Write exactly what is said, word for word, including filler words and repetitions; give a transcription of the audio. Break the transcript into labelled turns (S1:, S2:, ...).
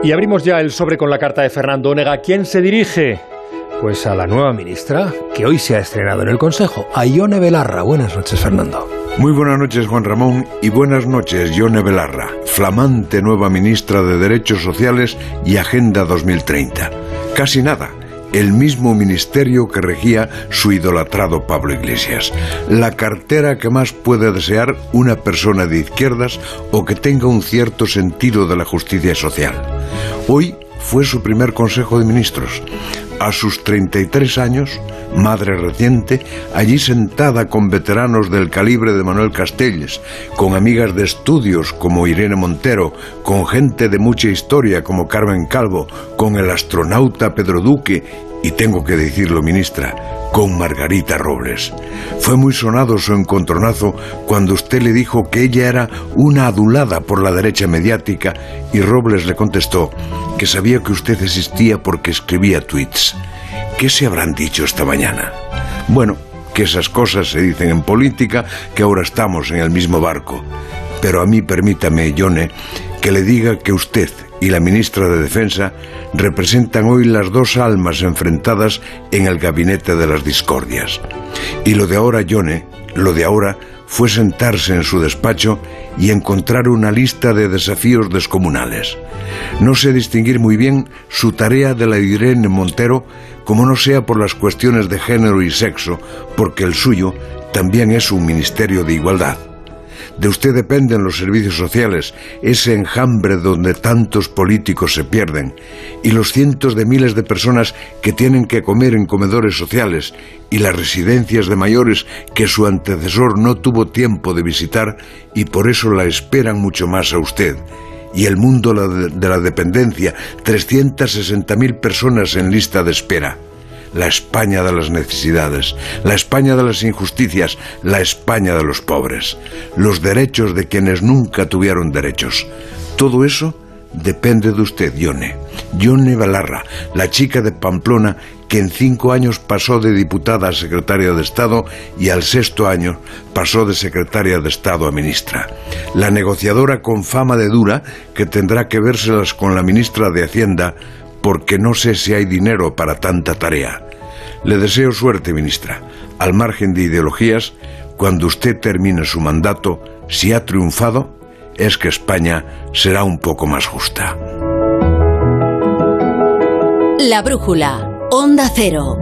S1: Y abrimos ya el sobre con la carta de Fernando Onega. ¿A quién se dirige? Pues a la nueva ministra, que hoy se ha estrenado en el Consejo, a Ione Belarra. Buenas noches, Fernando.
S2: Muy buenas noches, Juan Ramón, y buenas noches, Ione Belarra, flamante nueva ministra de Derechos Sociales y Agenda dos mil treinta. Casi nada. El mismo ministerio que regía su idolatrado Pablo Iglesias. La cartera que más puede desear una persona de izquierdas o que tenga un cierto sentido de la justicia social. Hoy fue su primer Consejo de Ministros. A sus treinta y tres años, madre reciente, allí sentada con veteranos del calibre de Manuel Castells, con amigas de estudios como Irene Montero, con gente de mucha historia como Carmen Calvo, con el astronauta Pedro Duque y, tengo que decirlo, ministra, con Margarita Robles. Fue muy sonado su encontronazo cuando usted le dijo que ella era una adulada por la derecha mediática y Robles le contestó que sabía que usted existía porque escribía tweets. ¿Qué se habrán dicho esta mañana? Bueno, que esas cosas se dicen en política, que ahora estamos en el mismo barco. Pero a mí permítame, Ione, que le diga que usted y la ministra de Defensa representan hoy las dos almas enfrentadas en el gabinete de las discordias. Y lo de ahora, Ione, lo de ahora fue sentarse en su despacho y encontrar una lista de desafíos descomunales. No sé distinguir muy bien su tarea de la de Irene Montero, como no sea por las cuestiones de género y sexo, porque el suyo también es un ministerio de igualdad. De usted dependen los servicios sociales, ese enjambre donde tantos políticos se pierden, y los cientos de miles de personas que tienen que comer en comedores sociales, y las residencias de mayores que su antecesor no tuvo tiempo de visitar y por eso la esperan mucho más a usted. Y el mundo de la dependencia, trescientas sesenta mil personas en lista de espera. La España de las necesidades, la España de las injusticias, la España de los pobres, los derechos de quienes nunca tuvieron derechos. Todo eso depende de usted, Ione. Ione Belarra, la chica de Pamplona que en cinco años pasó de diputada a secretaria de Estado y al sexto año pasó de secretaria de Estado a ministra. La negociadora con fama de dura que tendrá que vérselas con la ministra de Hacienda porque no sé si hay dinero para tanta tarea. Le deseo suerte, ministra. Al margen de ideologías, cuando usted termine su mandato, si ha triunfado, es que España será un poco más justa.
S3: La Brújula, Onda Cero.